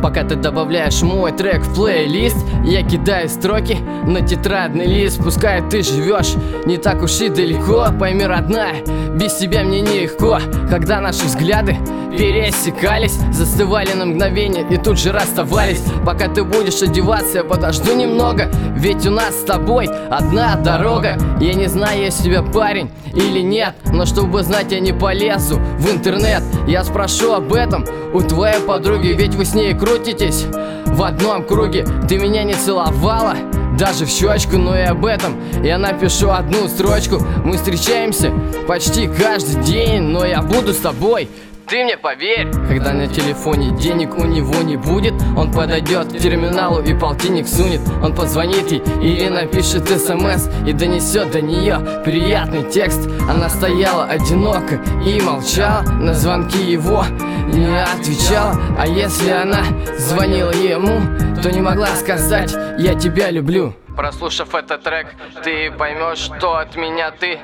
Пока ты добавляешь мой трек в плейлист, я кидаю строки на тетрадный лист. Пускай ты живешь не так уж и далеко, пойми, родная, без тебя мне нелегко. Когда наши взгляды пересекались, застывали на мгновение и тут же расставались. Пока ты будешь одеваться, я подожду немного, ведь у нас с тобой одна дорога. Я не знаю, есть у тебя парень или нет, но чтобы знать, я не полезу в интернет. Я спрошу об этом у твоей подруги, ведь вы с ней крутитесь в одном круге. Ты меня не целовала даже в щечку, но и об этом я напишу одну строчку. Мы встречаемся почти каждый день, но я буду с тобой, ты мне поверь. Когда на телефоне денег у него не будет, он подойдет к терминалу и полтинник сунет. Он позвонит ей или напишет СМС и донесет до нее приятный текст. Она стояла одиноко и молчала, на звонки его не отвечала. А если она звонила ему, то не могла сказать «я тебя люблю». Прослушав этот трек, ты поймешь, что от меня ты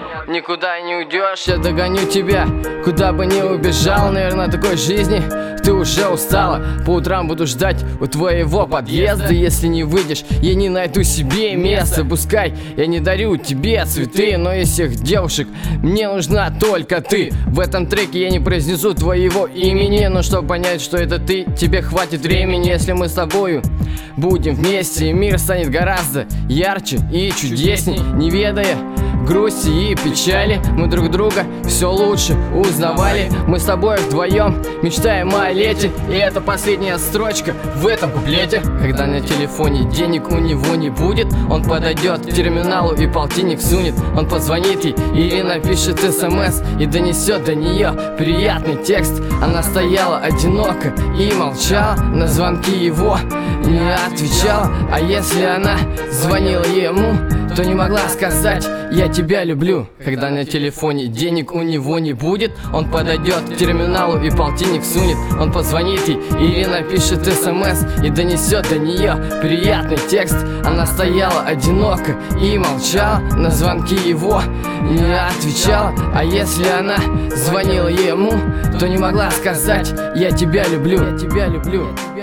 никуда не уйдешь. Я догоню тебя, куда бы ни убежал. Наверное, такой жизни ты уже устала. По утрам буду ждать у твоего подъезда. Если не выйдешь, я не найду себе места. Пускай я не дарю тебе цветы, но из всех девушек мне нужна только ты. В этом треке я не произнесу твоего имени, но чтобы понять, что это ты, тебе хватит времени. Если мы с тобою будем вместе, мир станет гораздо ярче и чудесней. Не ведая грусти и печали, мы друг друга все лучше узнавали. Мы с тобой вдвоем мечтаем о лете, и это последняя строчка в этом куплете. Когда на телефоне денег у него не будет, он подойдет к терминалу и полтинник сунет. Он позвонит ей или напишет СМС и донесет до нее приятный текст. Она стояла одиноко и молчала, на звонки его не отвечала. А если она звонила ему, то не могла сказать «я тебя люблю». Когда на телефоне денег у него не будет, он подойдет к терминалу и полтинник сунет. Он позвонит ей или напишет СМС и донесет до нее приятный текст. Она стояла одиноко и молчала, на звонки его не отвечала. А если она звонила ему, то не могла сказать «я тебя люблю». Я тебя люблю.